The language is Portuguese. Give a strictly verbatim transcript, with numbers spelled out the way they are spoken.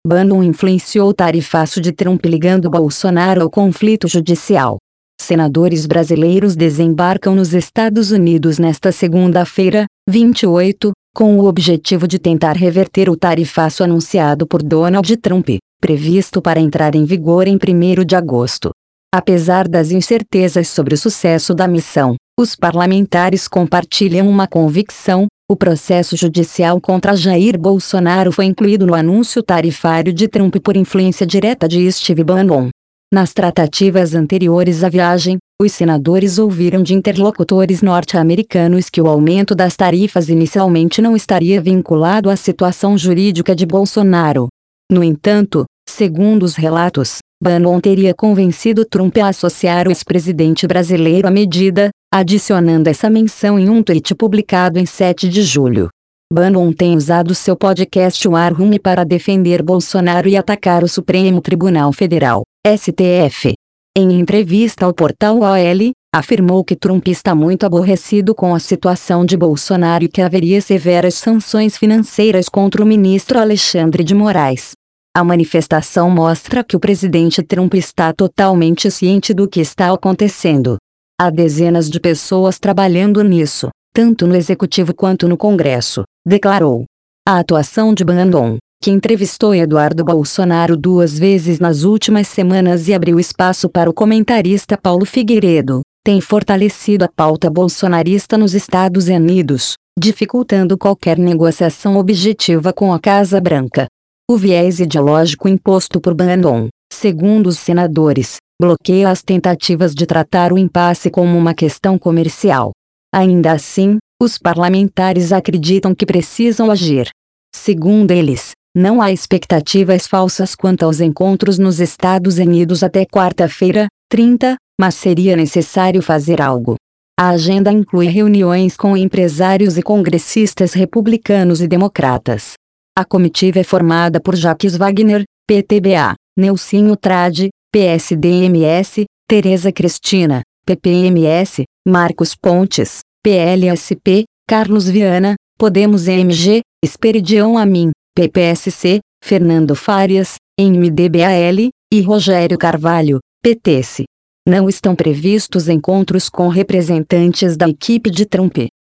Bannon influenciou o tarifaço de Trump ligando Bolsonaro ao conflito judicial. Senadores brasileiros desembarcam nos Estados Unidos nesta segunda-feira, vinte e oito, com o objetivo de tentar reverter o tarifaço anunciado por Donald Trump, previsto para entrar em vigor em primeiro de agosto. Apesar das incertezas sobre o sucesso da missão, os parlamentares compartilham uma convicção: o processo judicial contra Jair Bolsonaro foi incluído no anúncio tarifário de Trump por influência direta de Steve Bannon. Nas tratativas anteriores à viagem, os senadores ouviram de interlocutores norte-americanos que o aumento das tarifas inicialmente não estaria vinculado à situação jurídica de Bolsonaro. No entanto, segundo os relatos, Bannon teria convencido Trump a associar o ex-presidente brasileiro à medida, adicionando essa menção em um tweet publicado em sete de julho. Bannon tem usado seu podcast War Room para defender Bolsonaro e atacar o Supremo Tribunal Federal, S T F. Em entrevista ao portal O L, afirmou que Trump está muito aborrecido com a situação de Bolsonaro e que haveria severas sanções financeiras contra o ministro Alexandre de Moraes. A manifestação mostra que o presidente Trump está totalmente ciente do que está acontecendo. Há dezenas de pessoas trabalhando nisso, tanto no Executivo quanto no Congresso, declarou. A atuação de Bannon, que entrevistou Eduardo Bolsonaro duas vezes nas últimas semanas e abriu espaço para o comentarista Paulo Figueiredo, tem fortalecido a pauta bolsonarista nos Estados Unidos, dificultando qualquer negociação objetiva com a Casa Branca. O viés ideológico imposto por Bannon, segundo os senadores, bloqueia as tentativas de tratar o impasse como uma questão comercial. Ainda assim, os parlamentares acreditam que precisam agir. Segundo eles, não há expectativas falsas quanto aos encontros nos Estados Unidos até quarta-feira, trinta, mas seria necessário fazer algo. A agenda inclui reuniões com empresários e congressistas republicanos e democratas. A comitiva é formada por Jacques Wagner, P T B A, Nelsinho Trade, P S D M S, Tereza Cristina, P P M S, Marcos Pontes, P L S P, Carlos Viana, Podemos M G, Esperidião Amin, P P S C, Fernando Farias, M D B A L, e Rogério Carvalho, P T C. Não estão previstos encontros com representantes da equipe de Trump.